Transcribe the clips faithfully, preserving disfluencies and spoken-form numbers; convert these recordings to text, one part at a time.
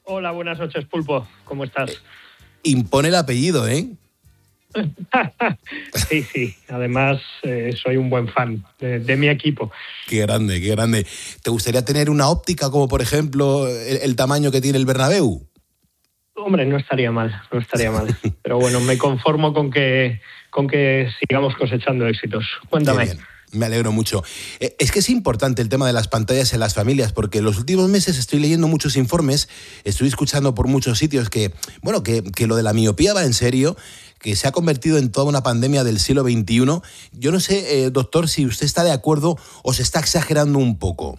Hola, buenas noches, Pulpo. ¿Cómo estás? Impone el apellido, ¿eh? Sí, sí. Además, eh, soy un buen fan de, de mi equipo. Qué grande, qué grande. ¿Te gustaría tener una óptica como, por ejemplo, el, el tamaño que tiene el Bernabéu? Hombre, no estaría mal, no estaría mal. Pero bueno, me conformo con que, con que sigamos cosechando éxitos. Cuéntame. Qué bien. Me alegro mucho. Es que es importante el tema de las pantallas en las familias, porque en los últimos meses estoy leyendo muchos informes, estoy escuchando por muchos sitios que, bueno, que, que lo de la miopía va en serio, que se ha convertido en toda una pandemia del siglo veintiuno. Yo no sé, eh, doctor, si usted está de acuerdo o se está exagerando un poco.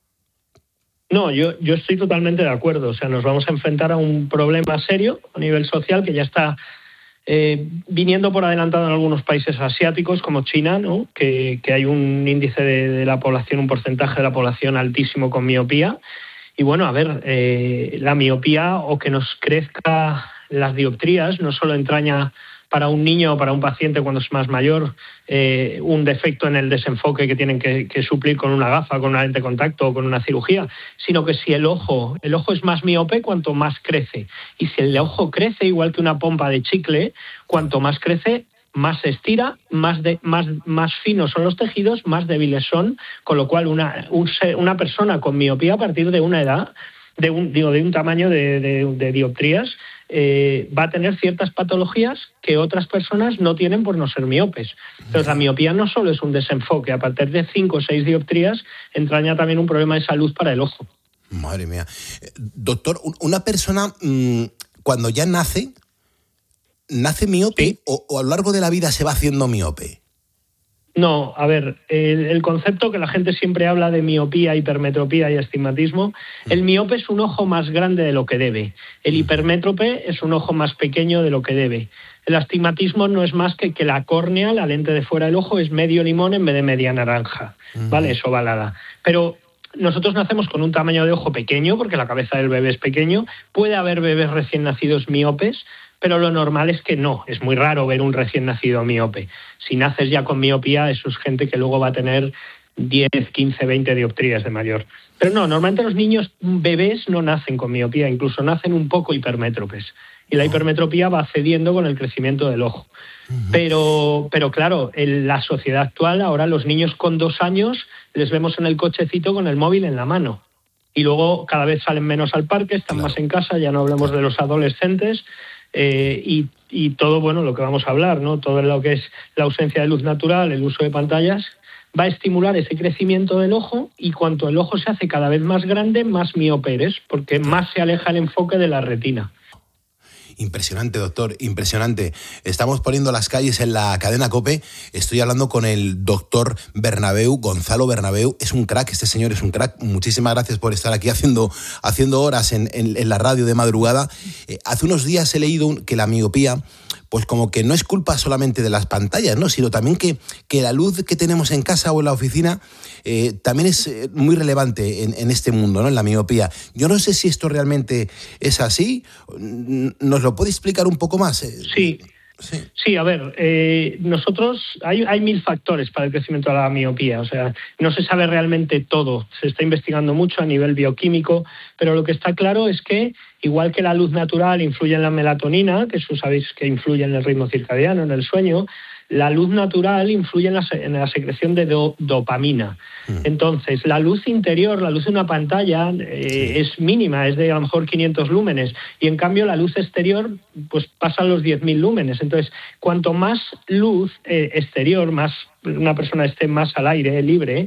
No, yo, yo estoy totalmente de acuerdo. O sea, nos vamos a enfrentar a un problema serio a nivel social que ya está Eh, viniendo por adelantado en algunos países asiáticos como China, ¿no? que, que hay un índice de, de la población, un porcentaje de la población altísimo con miopía. Y bueno, a ver, eh, la miopía o que nos crezca las dioptrías no solo entraña para un niño o para un paciente cuando es más mayor eh, un defecto en el desenfoque que tienen que, que suplir con una gafa, con una lente de contacto o con una cirugía, sino que si el ojo, el ojo es más miope cuanto más crece. Y si el ojo crece igual que una pompa de chicle, cuanto más crece, más se estira, más, de, más, más finos son los tejidos, más débiles son, con lo cual una, un, una persona con miopía a partir de una edad, de un, digo, de un tamaño de, de, de dioptrías, eh, va a tener ciertas patologías que otras personas no tienen por no ser miopes. Entonces la miopía no solo es un desenfoque, a partir de cinco o seis dioptrías entraña también un problema de salud para el ojo. Madre mía. Doctor, una persona mmm, cuando ya nace, ¿nace miope ¿Sí? o, o a lo largo de la vida se va haciendo miope? No, a ver, el, el concepto que la gente siempre habla de miopía, hipermetropía y astigmatismo, el miope es un ojo más grande de lo que debe, el hipermétrope es un ojo más pequeño de lo que debe. El astigmatismo no es más que que la córnea, la lente de fuera del ojo, es medio limón en vez de media naranja, ¿vale? Es ovalada. Pero nosotros nacemos con un tamaño de ojo pequeño, porque la cabeza del bebé es pequeño, puede haber bebés recién nacidos miopes, pero lo normal es que no, es muy raro ver un recién nacido miope. Si naces ya con miopía, eso es gente que luego va a tener diez, quince, veinte dioptrías de mayor. Pero no, normalmente los niños bebés no nacen con miopía, incluso nacen un poco hipermétropes. Y la hipermetropía va cediendo con el crecimiento del ojo. Pero, pero claro, en la sociedad actual, ahora los niños con dos años les vemos en el cochecito con el móvil en la mano. Y luego cada vez salen menos al parque, están claro. más en casa, ya no hablemos de los adolescentes. Eh, y, y todo, bueno, lo que vamos a hablar, ¿no? Todo lo que es la ausencia de luz natural, el uso de pantallas, va a estimular ese crecimiento del ojo y cuanto el ojo se hace cada vez más grande, más miope eres, porque más se aleja el enfoque de la retina. Impresionante, doctor, impresionante. Estamos poniendo las calles en la cadena COPE. Estoy hablando con el doctor Bernabéu, Gonzalo Bernabéu. Es un crack, este señor es un crack. Muchísimas gracias por estar aquí haciendo, haciendo horas en, en, en la radio de madrugada. Eh, hace unos días he leído que la miopía, pues como que no es culpa solamente de las pantallas, ¿no? Sino también que, que la luz que tenemos en casa o en la oficina eh, también es muy relevante en, en este mundo, ¿no? En la miopía. Yo no sé si esto realmente es así. ¿Nos lo puede explicar un poco más? Sí. Sí, sí, a ver, eh, nosotros, hay, hay mil factores para el crecimiento de la miopía, o sea, no se sabe realmente todo, se está investigando mucho a nivel bioquímico, pero lo que está claro es que, igual que la luz natural influye en la melatonina, que eso sabéis que influye en el ritmo circadiano, en el sueño, la luz natural influye en la, en la secreción de do, dopamina. Entonces, la luz interior, la luz de una pantalla eh, es mínima, es de a lo mejor quinientos lúmenes, y en cambio la luz exterior pues pasa a los diez mil lúmenes. Entonces, cuanto más luz eh, exterior, más una persona esté más al aire, libre,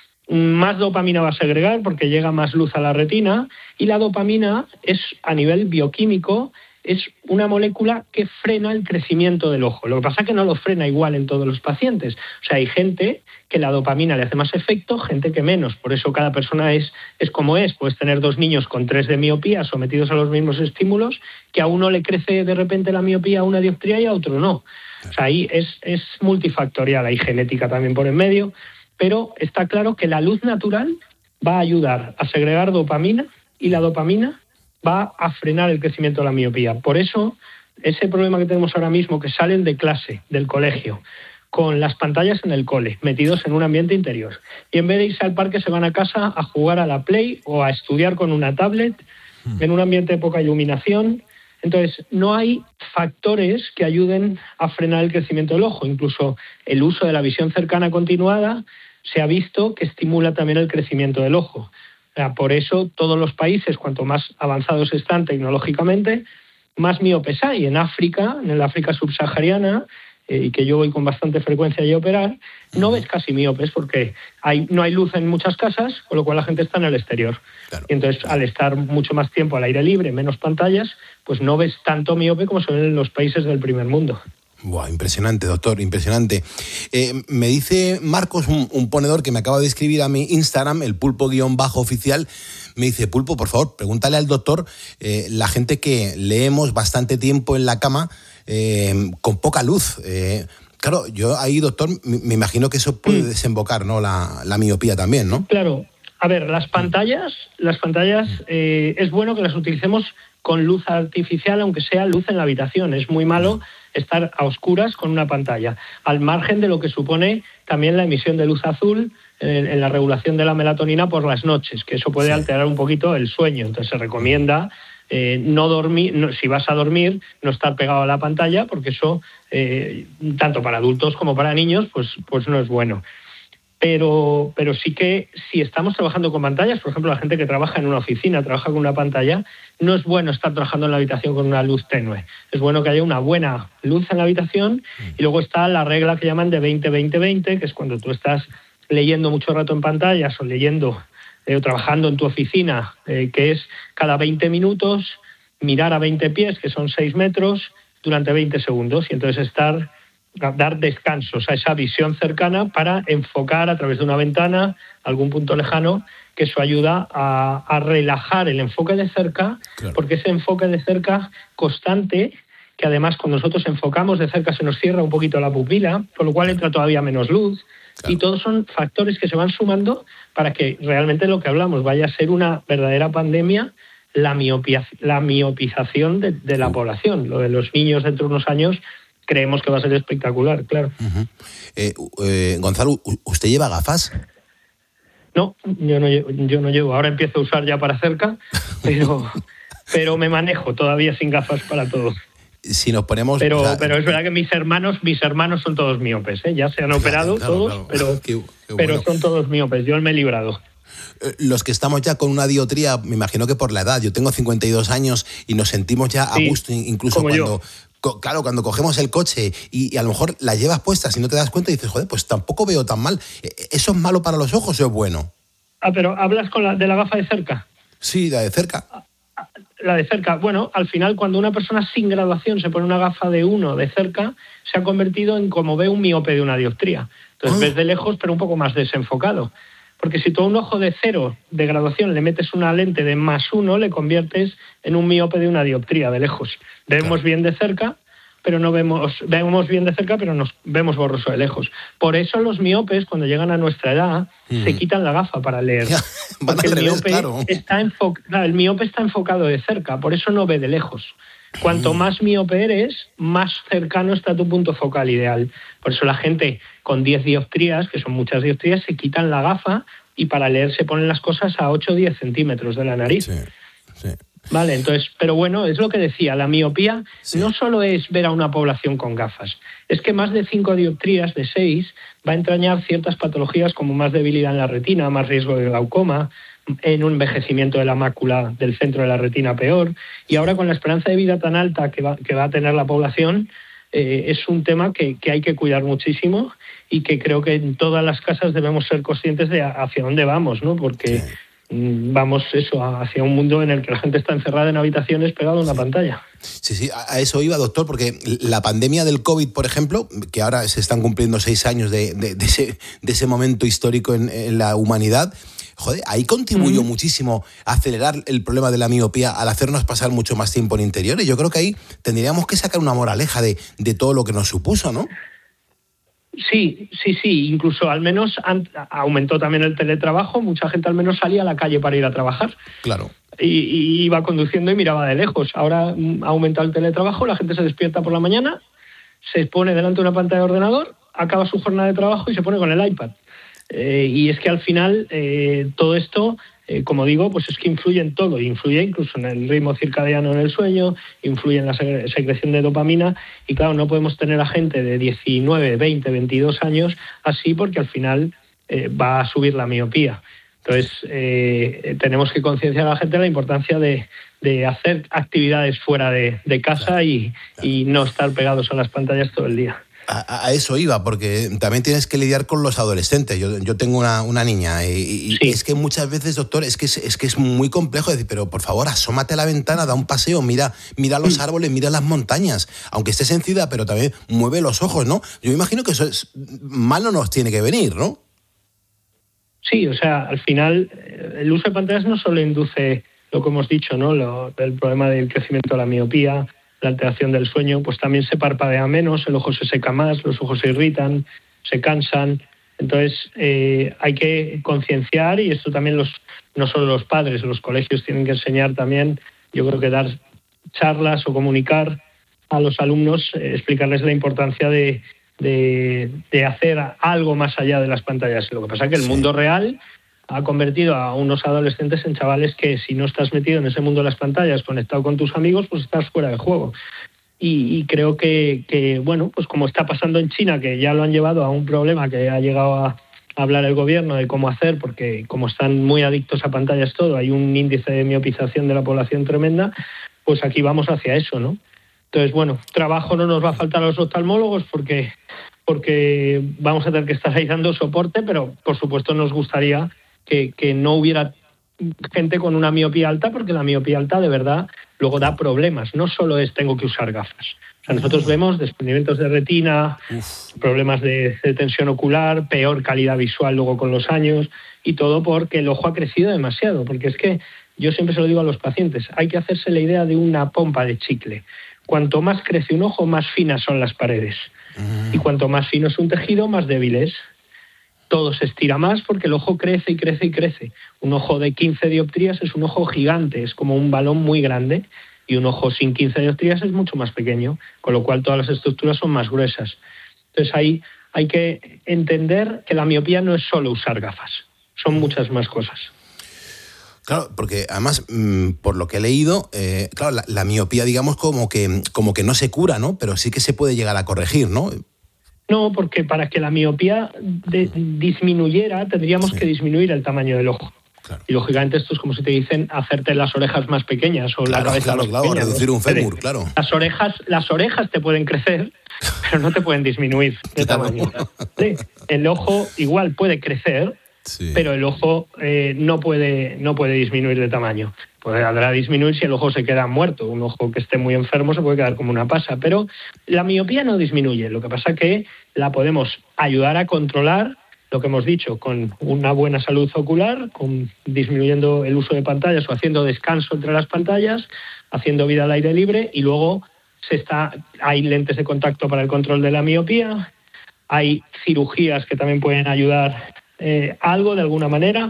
más dopamina va a segregar porque llega más luz a la retina, y la dopamina es, a nivel bioquímico, es una molécula que frena el crecimiento del ojo. Lo que pasa es que no lo frena igual en todos los pacientes. O sea, hay gente que la dopamina le hace más efecto, gente que menos. Por eso cada persona es, es como es. Puedes tener dos niños con tres de miopía sometidos a los mismos estímulos, que a uno le crece de repente la miopía a una dioptría y a otro no. O sea, ahí es, es multifactorial. Hay genética también por en medio. Pero está claro que la luz natural va a ayudar a segregar dopamina, y la dopamina va a frenar el crecimiento de la miopía. Por eso, ese problema que tenemos ahora mismo, que salen de clase, del colegio, con las pantallas en el cole, metidos en un ambiente interior, y en vez de irse al parque se van a casa a jugar a la Play o a estudiar con una tablet, en un ambiente de poca iluminación. Entonces, no hay factores que ayuden a frenar el crecimiento del ojo. Incluso el uso de la visión cercana continuada se ha visto que estimula también el crecimiento del ojo. O sea, por eso todos los países, cuanto más avanzados están tecnológicamente, más miopes hay. En África, en el África subsahariana, y que yo voy con bastante frecuencia a operar, no ves casi miopes porque hay, no hay luz en muchas casas, con lo cual la gente está en el exterior. Claro. Y entonces, al estar mucho más tiempo al aire libre, menos pantallas, pues no ves tanto miope como se ven en los países del primer mundo. Buah, impresionante, doctor, impresionante. Eh, me dice Marcos, un, un ponedor que me acaba de escribir a mi Instagram, el pulpo-oficial, me dice, Pulpo, por favor, pregúntale al doctor, eh, la gente que leemos bastante tiempo en la cama, eh, con poca luz. Eh, claro, yo ahí, doctor, me, me imagino que eso puede desembocar, ¿no? La, la miopía también, ¿no? Claro. A ver, las pantallas, las pantallas eh, es bueno que las utilicemos con luz artificial, aunque sea luz en la habitación. Es muy malo estar a oscuras con una pantalla, al margen de lo que supone también la emisión de luz azul en, en la regulación de la melatonina por las noches, que eso puede sí. alterar un poquito el sueño. Entonces se recomienda eh, no dormir, no, si vas a dormir, no estar pegado a la pantalla, porque eso, eh, tanto para adultos como para niños, pues, pues no es bueno. Pero, pero sí que si estamos trabajando con pantallas, por ejemplo, la gente que trabaja en una oficina, trabaja con una pantalla, no es bueno estar trabajando en la habitación con una luz tenue. Es bueno que haya una buena luz en la habitación y luego está la regla que llaman de veinte veinte veinte, que es cuando tú estás leyendo mucho rato en pantallas o leyendo eh, o trabajando en tu oficina, eh, que es cada veinte minutos mirar a veinte pies, que son seis metros, durante veinte segundos y entonces estar... dar descansos a esa visión cercana para enfocar a través de una ventana algún punto lejano, que eso ayuda a, a relajar el enfoque de cerca, claro. porque ese enfoque de cerca constante, que además cuando nosotros enfocamos de cerca se nos cierra un poquito la pupila, con lo cual entra todavía menos luz, claro. y todos son factores que se van sumando para que realmente lo que hablamos vaya a ser una verdadera pandemia, la, miopía, la miopización de, de la población. Lo de los niños dentro de unos años creemos que va a ser espectacular, claro. Uh-huh. eh, eh, Gonzalo, ¿usted lleva gafas? No, yo no, yo no llevo. Ahora empiezo a usar ya para cerca, pero, pero me manejo todavía sin gafas para todo. Si nos ponemos... Pero, o sea, pero es verdad que mis hermanos mis hermanos son todos miopes, ¿eh? Ya se han operado claro, todos, claro. pero, qué, qué bueno. pero son todos miopes. Yo me he librado. Los que estamos ya con una dioptría, me imagino que por la edad, yo tengo cincuenta y dos años y nos sentimos ya sí, a gusto, incluso cuando... Yo. Claro, cuando cogemos el coche y, y a lo mejor la llevas puesta, si no te das cuenta y dices, joder, pues tampoco veo tan mal. ¿Eso es malo para los ojos o es bueno? Ah, pero ¿hablas con la, de la gafa de cerca? Sí, la de cerca. La de cerca. Bueno, al final, cuando una persona sin graduación se pone una gafa de uno de cerca, se ha convertido en como ve un miope de una dioptría. Entonces ah. ves de lejos, pero un poco más desenfocado. Porque si tú a un ojo de cero de graduación le metes una lente de más uno, le conviertes en un miope de una dioptría de lejos. Vemos claro. bien de cerca, pero no vemos, vemos bien de cerca, pero nos vemos borroso de lejos. Por eso los miopes, cuando llegan a nuestra edad, mm. se quitan la gafa para leer. Ya, porque el, revés, miope claro. está enfo- claro, el miope está enfocado de cerca, por eso no ve de lejos. Cuanto más miope eres, más cercano está tu punto focal ideal. Por eso la gente con diez dioptrías, que son muchas dioptrías, se quitan la gafa y para leer se ponen las cosas a ocho o diez centímetros de la nariz. Sí, sí. Vale, entonces, pero bueno, es lo que decía, la miopía sí. no solo es ver a una población con gafas, es que más de cinco dioptrías, de seis, va a entrañar ciertas patologías como más debilidad en la retina, más riesgo de glaucoma, en un envejecimiento de la mácula del centro de la retina peor, y ahora con la esperanza de vida tan alta que va, que va a tener la población, eh, es un tema que, que hay que cuidar muchísimo y que creo que en todas las casas debemos ser conscientes de hacia dónde vamos, ¿no? Porque sí. vamos eso hacia un mundo en el que la gente está encerrada en habitaciones pegada a una sí. pantalla. Sí, sí, a eso iba, doctor, porque la pandemia del COVID, por ejemplo, que ahora se están cumpliendo seis años de, de, de, ese, de ese momento histórico en, en la humanidad, joder, ahí contribuyó mm. muchísimo a acelerar el problema de la miopía al hacernos pasar mucho más tiempo en interiores. Yo creo que ahí tendríamos que sacar una moraleja de, de todo lo que nos supuso, ¿no? Sí, sí, sí. Incluso al menos han, aumentó también el teletrabajo. Mucha gente al menos salía a la calle para ir a trabajar. Claro. Y, y iba conduciendo y miraba de lejos. Ahora ha aumentado el teletrabajo, la gente se despierta por la mañana, se pone delante de una pantalla de ordenador, acaba su jornada de trabajo y se pone con el iPad. Eh, y es que al final eh, todo esto eh, como digo, pues es que influye en todo, influye incluso en el ritmo circadiano en el sueño, influye en la secreción de dopamina, y claro, no podemos tener a gente de diecinueve, veinte, veintidós años así, porque al final eh, va a subir la miopía. Entonces, eh, tenemos que concienciar a la gente de la importancia de, de hacer actividades fuera de, de casa, claro, y, claro. y no estar pegados a las pantallas todo el día. A, a eso iba, porque también tienes que lidiar con los adolescentes. Yo, yo tengo una, una niña y, y sí. es que muchas veces, doctor, es que es, es que es muy complejo decir, pero por favor, asómate a la ventana, da un paseo, mira, mira los árboles, mira las montañas, aunque estés en ciudad, pero también mueve los ojos, ¿no? Yo me imagino que eso es mal, no nos tiene que venir, ¿no? Sí, o sea, al final el uso de pantallas no solo induce lo que hemos dicho, ¿no? Lo, el problema del crecimiento de la miopía, la alteración del sueño, pues también se parpadea menos, el ojo se seca más, los ojos se irritan, se cansan. Entonces eh, hay que concienciar, y esto también los no solo los padres, los colegios tienen que enseñar también, yo creo que dar charlas o comunicar a los alumnos, eh, explicarles la importancia de, de, de hacer algo más allá de las pantallas. Lo que pasa es que el sí. mundo real ha convertido a unos adolescentes en chavales que, si no estás metido en ese mundo de las pantallas, conectado con tus amigos, pues estás fuera de juego. Y, y creo que, que, bueno, pues como está pasando en China, que ya lo han llevado a un problema que ha llegado a, a hablar el gobierno de cómo hacer, porque como están muy adictos a pantallas todo, hay un índice de miopización de la población tremenda, pues aquí vamos hacia eso, ¿no? Entonces, bueno, trabajo no nos va a faltar a los oftalmólogos porque, porque vamos a tener que estar ahí dando soporte, pero por supuesto nos gustaría Que, que no hubiera gente con una miopía alta, porque la miopía alta de verdad luego da problemas. No solo es tengo que usar gafas. O sea, nosotros vemos desprendimientos de retina, Uf. problemas de, de tensión ocular, peor calidad visual luego con los años, y todo porque el ojo ha crecido demasiado. Porque es que yo siempre se lo digo a los pacientes, hay que hacerse la idea de una pompa de chicle. Cuanto más crece un ojo, más finas son las paredes. Mm. Y cuanto más fino es un tejido, más débil es. Todo se estira más porque el ojo crece y crece y crece. Un ojo de quince dioptrías es un ojo gigante, es como un balón muy grande, y un ojo sin quince dioptrías es mucho más pequeño, con lo cual todas las estructuras son más gruesas. Entonces ahí hay que entender que la miopía no es solo usar gafas, son muchas más cosas. Claro, porque además, mmm, por lo que he leído, eh, claro, la, la miopía, digamos, como que, como que no se cura, ¿no? Pero sí que se puede llegar a corregir, ¿no? No, porque para que la miopía de, disminuyera, tendríamos sí. que disminuir el tamaño del ojo. Claro. Y lógicamente esto es como si te dicen hacerte las orejas más pequeñas o claro, la cabeza claro, más claro, pequeña. Reducir un fémur, claro. Las orejas, las orejas te pueden crecer, pero no te pueden disminuir de claro. tamaño. Sí, el ojo igual puede crecer, sí. pero el ojo eh, no puede, no puede disminuir de tamaño. Podrá disminuir si el ojo se queda muerto. Un ojo que esté muy enfermo se puede quedar como una pasa, pero la miopía no disminuye. Lo que pasa es que la podemos ayudar a controlar, lo que hemos dicho, con una buena salud ocular, con disminuyendo el uso de pantallas o haciendo descanso entre las pantallas, haciendo vida al aire libre, y luego se está, hay lentes de contacto para el control de la miopía, hay cirugías que también pueden ayudar eh, algo de alguna manera.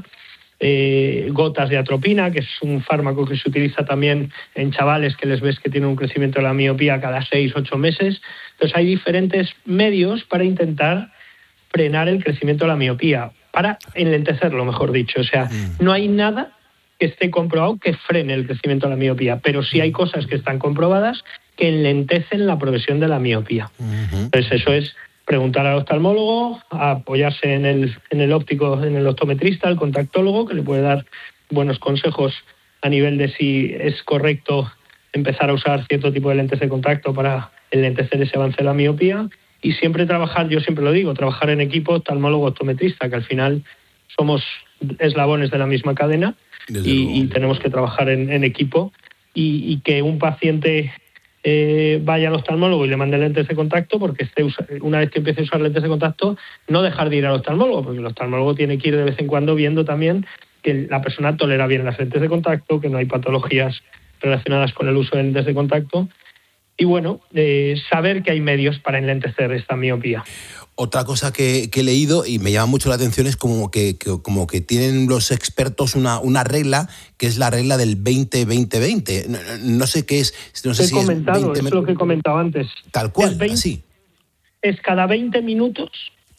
Eh, gotas de atropina, que es un fármaco que se utiliza también en chavales que les ves que tienen un crecimiento de la miopía cada seis, ocho meses. Entonces hay diferentes medios para intentar frenar el crecimiento de la miopía, para enlentecerlo, mejor dicho. O sea, mm. no hay nada que esté comprobado que frene el crecimiento de la miopía, pero sí hay cosas que están comprobadas que enlentecen la progresión de la miopía. Mm-hmm. Entonces eso es preguntar al oftalmólogo, apoyarse en el, en el óptico, en el optometrista, el contactólogo, que le puede dar buenos consejos a nivel de si es correcto empezar a usar cierto tipo de lentes de contacto para enlentecer ese avance de la miopía. Y siempre trabajar, yo siempre lo digo, trabajar en equipo oftalmólogo-optometrista, que al final somos eslabones de la misma cadena y, y tenemos que trabajar en, en equipo, y, y que un paciente Eh, vaya al oftalmólogo y le mande lentes de contacto, porque esté usa, una vez que empiece a usar lentes de contacto, no dejar de ir al oftalmólogo, porque el oftalmólogo tiene que ir de vez en cuando viendo también que la persona tolera bien las lentes de contacto, que no hay patologías relacionadas con el uso de lentes de contacto, y bueno, eh, saber que hay medios para enlentecer esta miopía. Otra cosa que, que he leído y me llama mucho la atención es como que, que, como que tienen los expertos una, una regla, que es la regla del veinte veinte veinte. No, no sé qué es. No sé he si comentado, es, veinte, es lo que he comentado antes. Tal cual, es veinte, así. Es cada veinte minutos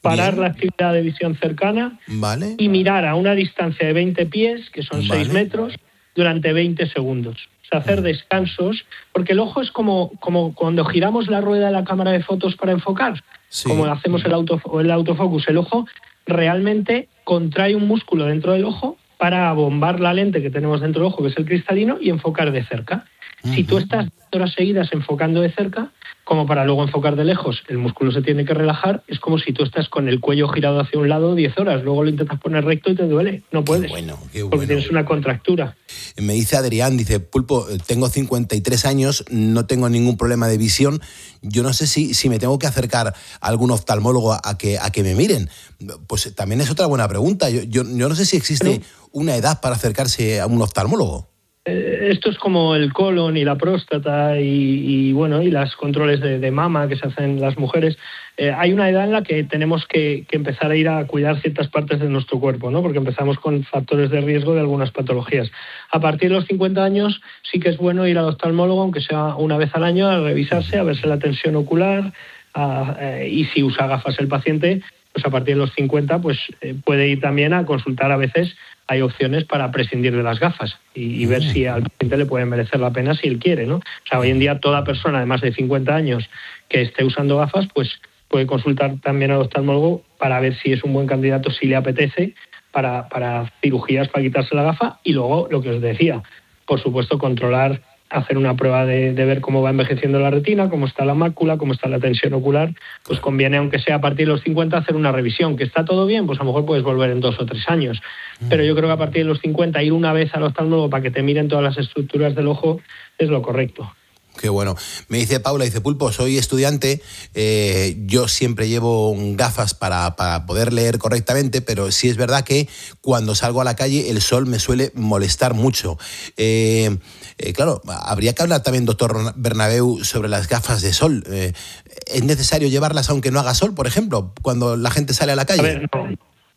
parar Bien. la actividad de visión cercana Vale. y mirar a una distancia de veinte pies, que son Vale. seis metros, durante veinte segundos. O sea, hacer descansos, porque el ojo es como, como cuando giramos la rueda de la cámara de fotos para enfocar, Sí. como hacemos el, auto, el autofocus. El ojo realmente contrae un músculo dentro del ojo para bombar la lente que tenemos dentro del ojo, que es el cristalino, y enfocar de cerca. Uh-huh. Si tú estás horas seguidas enfocando de cerca, como para luego enfocar de lejos, el músculo se tiene que relajar, es como si tú estás con el cuello girado hacia un lado diez horas, luego lo intentas poner recto y te duele, no puedes, qué bueno, qué bueno. porque tienes una contractura. Me dice Adrián, dice, Pulpo, tengo cincuenta y tres años, no tengo ningún problema de visión, yo no sé si, si me tengo que acercar a algún oftalmólogo a que, a que me miren. Pues también es otra buena pregunta, yo, yo, yo no sé si existe ¿no? una edad para acercarse a un oftalmólogo. Esto es como el colon y la próstata y, y bueno y los controles de, de mama que se hacen las mujeres. Eh, hay una edad en la que tenemos que, que empezar a ir a cuidar ciertas partes de nuestro cuerpo, ¿no? Porque empezamos con factores de riesgo de algunas patologías. A partir de los cincuenta años sí que es bueno ir al oftalmólogo, aunque sea una vez al año, a revisarse, a verse la tensión ocular a, eh, y si usa gafas el paciente, pues a partir de los cincuenta pues eh, puede ir también a consultar. A veces hay opciones para prescindir de las gafas y, y ver si al paciente le puede merecer la pena si él quiere, ¿no? O sea, hoy en día toda persona de más de cincuenta años que esté usando gafas, pues puede consultar también al oftalmólogo para ver si es un buen candidato, si le apetece, para, para cirugías, para quitarse la gafa. Y luego, lo que os decía, por supuesto, controlar, hacer una prueba de, de ver cómo va envejeciendo la retina, cómo está la mácula, cómo está la tensión ocular. Pues conviene, aunque sea a partir de los cincuenta, hacer una revisión. ¿Que está todo bien? Pues a lo mejor puedes volver en dos o tres años. Pero yo creo que a partir de los cincuenta, ir una vez al oftalmólogo para que te miren todas las estructuras del ojo es lo correcto. Qué bueno. Me dice Paula, dice, Pulpo, soy estudiante, eh, yo siempre llevo gafas para, para poder leer correctamente, pero sí es verdad que cuando salgo a la calle el sol me suele molestar mucho. Eh, eh, claro, habría que hablar también, doctor Bernabeu, sobre las gafas de sol. Eh, ¿Es necesario llevarlas aunque no haga sol, por ejemplo, cuando la gente sale a la calle? A ver, no,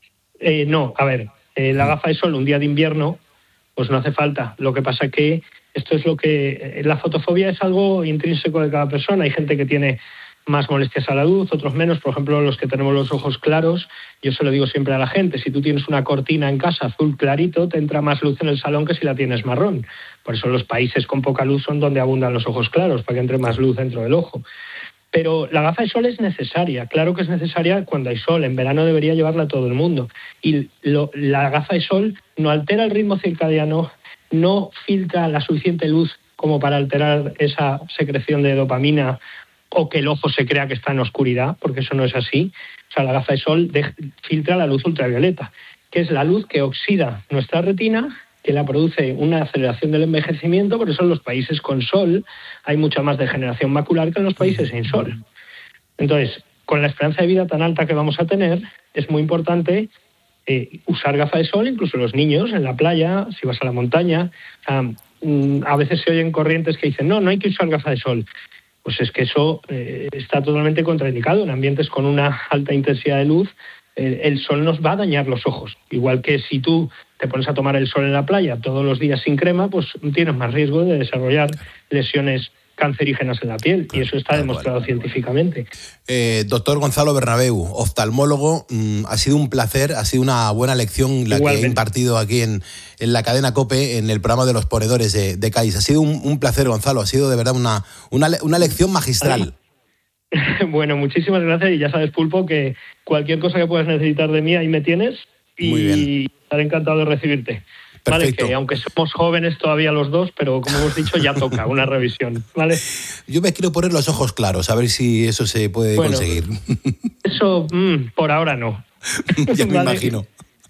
eh, no a ver, eh, la gafa de sol un día de invierno, pues no hace falta. Lo que pasa que esto es lo que... La fotofobia es algo intrínseco de cada persona. Hay gente que tiene más molestias a la luz, otros menos. Por ejemplo, los que tenemos los ojos claros, yo se lo digo siempre a la gente, si tú tienes una cortina en casa azul clarito, te entra más luz en el salón que si la tienes marrón. Por eso los países con poca luz son donde abundan los ojos claros, para que entre más luz dentro del ojo. Pero la gafa de sol es necesaria, claro que es necesaria cuando hay sol. En verano debería llevarla todo el mundo. Y lo, la gafa de sol no altera el ritmo circadiano, no filtra la suficiente luz como para alterar esa secreción de dopamina o que el ojo se crea que está en oscuridad, porque eso no es así. O sea, la gafa de sol de, filtra la luz ultravioleta, que es la luz que oxida nuestra retina, que la produce una aceleración del envejecimiento. Por eso en los países con sol hay mucha más degeneración macular que en los países sin sol. Entonces, con la esperanza de vida tan alta que vamos a tener, es muy importante Eh, usar gafas de sol, incluso los niños en la playa, si vas a la montaña. O sea, a veces se oyen corrientes que dicen, no, no hay que usar gafas de sol. Pues es que eso eh, está totalmente contraindicado. En ambientes con una alta intensidad de luz, eh, el sol nos va a dañar los ojos. Igual que si tú te pones a tomar el sol en la playa todos los días sin crema, pues tienes más riesgo de desarrollar lesiones cancerígenas en la piel, y eso está demostrado científicamente. Eh, doctor Gonzalo Bernabeu, oftalmólogo, mmm, ha sido un placer, ha sido una buena lección la Igualmente. que he impartido aquí en, en la cadena COPE, en el programa de los ponedores de, de Cádiz. Ha sido un, un placer, Gonzalo, ha sido de verdad una, una, una lección magistral. Bueno, muchísimas gracias, y ya sabes, Pulpo, que cualquier cosa que puedas necesitar de mí, ahí me tienes, y Muy bien. estaré encantado de recibirte. Vale, que aunque somos jóvenes todavía los dos, pero como hemos dicho, ya toca una revisión, ¿vale? Yo me quiero poner los ojos claros, a ver si eso se puede bueno, conseguir. Eso, mmm, por ahora no. Ya me ¿Vale? imagino.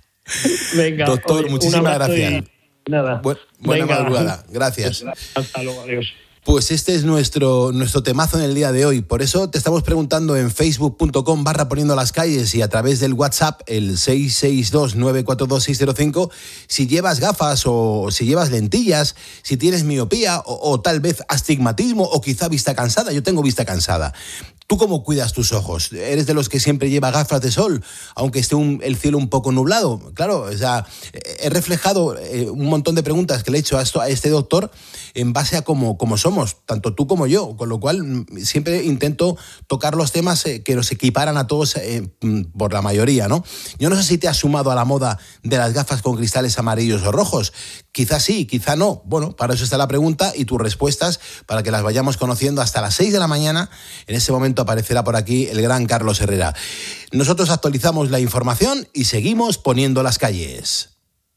Venga, doctor, oye, muchísimas gracias. Y nada. Bu- buena Venga. madrugada, gracias. Hasta luego, adiós. Pues este es nuestro, nuestro temazo en el día de hoy. Por eso te estamos preguntando en facebook.com barra poniendo las calles y a través del WhatsApp, el seis seis dos nueve cuatro dos seis cero cinco, si llevas gafas o si llevas lentillas, si tienes miopía o, o tal vez astigmatismo o quizá vista cansada. Yo tengo vista cansada. ¿Tú cómo cuidas tus ojos? ¿Eres de los que siempre lleva gafas de sol, aunque esté un, el cielo un poco nublado? Claro, o sea, he reflejado eh, un montón de preguntas que le he hecho a, esto, a este doctor en base a cómo, cómo somos, tanto tú como yo, con lo cual siempre intento tocar los temas eh, que nos equiparan a todos eh, por la mayoría, ¿no? Yo no sé si te has sumado a la moda de las gafas con cristales amarillos o rojos. Quizás sí, quizá no. Bueno, para eso está la pregunta y tus respuestas, para que las vayamos conociendo hasta las seis de la mañana. En ese momento aparecerá por aquí el gran Carlos Herrera. Nosotros actualizamos la información y seguimos poniendo las calles.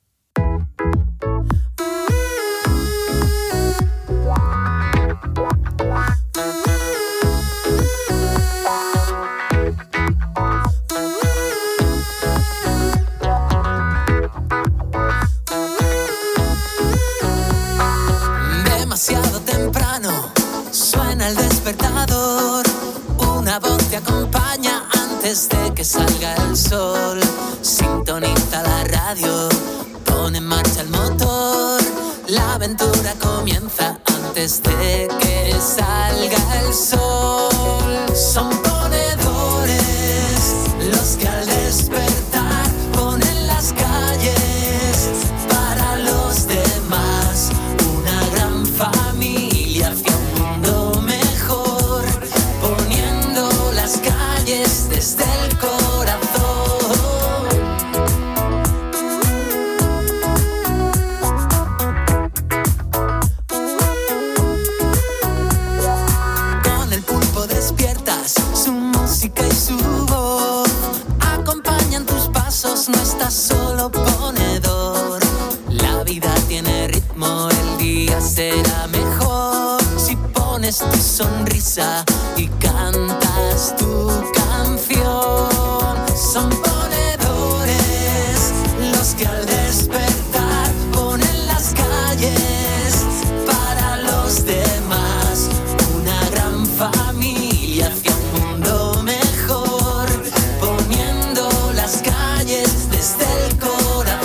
Demasiado temprano suena el despertador, una voz te acompaña antes de que salga el sol. Sintoniza la radio, pone en marcha el motor, la aventura comienza antes de que salga el sol. Son ponedores los que al despertar ponen las calles para los demás. Una gran familia hacia un mundo mejor, poniendo las calles desde el corazón. Con el pulpo despiertas, su música y su voz acompañan tus pasos, no estás solo ponedor. La vida tiene ritmo, el día será mejor si pones tu sonrisa y cantas tu canción. Son ponedores los que al despertar ponen las calles para los demás. Una gran familia hacia un mundo mejor, poniendo las calles desde el corazón.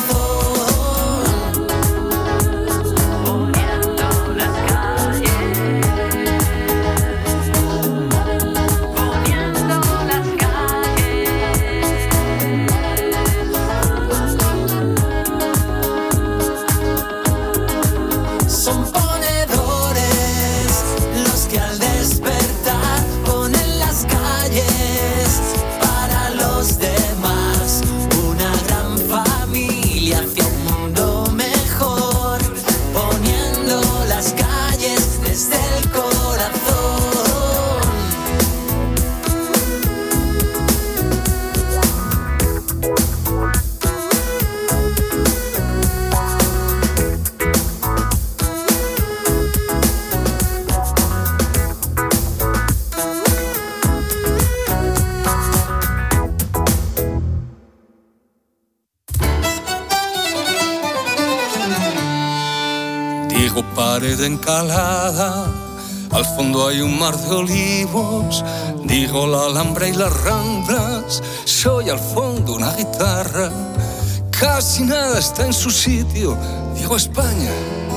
Pared encalada, al fondo hay un mar de olivos. Digo la Alhambra y las Ramblas, soy al fondo una guitarra. Casi nada está en su sitio, digo España.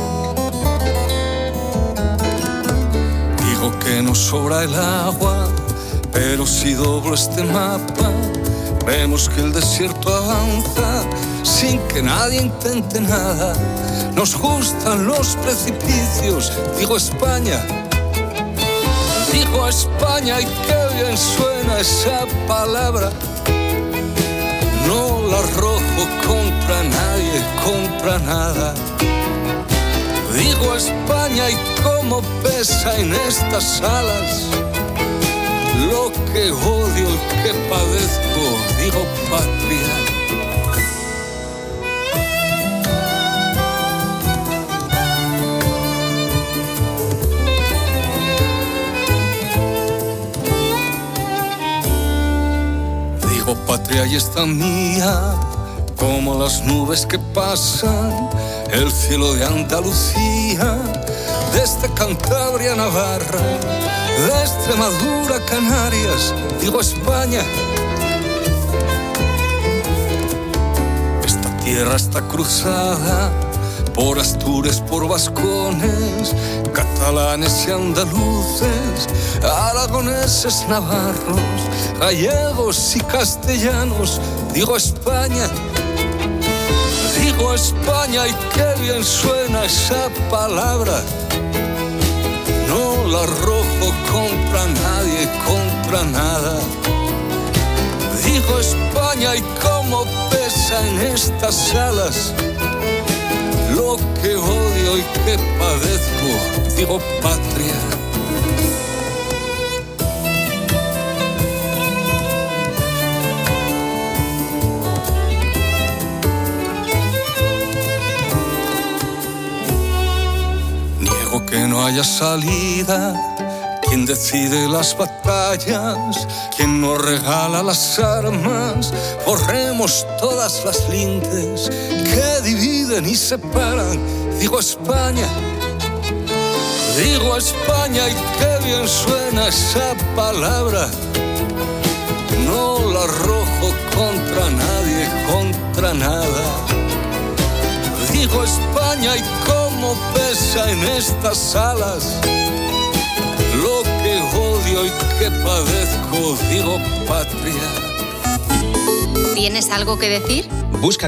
Digo que nos sobra el agua, pero si doblo este mapa, vemos que el desierto avanza sin que nadie intente nada. Nos gustan los precipicios, digo España. Digo España y qué bien suena esa palabra. No la arrojo contra nadie, contra nada. Digo España y cómo pesa en estas alas lo que odio, el que padezco, digo patria. Patria y esta mía, como las nubes que pasan, el cielo de Andalucía, desde Cantabria a Navarra, de Extremadura a Canarias, digo España. Esta tierra está cruzada por Asturias, por Vascones, Cataluña catalanes y andaluces, aragoneses, navarros, gallegos y castellanos. Digo España, digo España, y qué bien suena esa palabra. No la arrojo contra nadie, contra nada. Digo España, y cómo pesa en estas alas lo que odio y que padezco. Digo patria. Niego que no haya salida. Quien decide las batallas, quien nos regala las armas, borremos todas las lindes que dividen y separan. Digo España, digo España, y qué bien suena esa palabra. No la arrojo contra nadie, contra nada. Digo España, y cómo pesa en estas alas lo que odio y que padezco. Digo patria. ¿Tienes algo que decir? Busca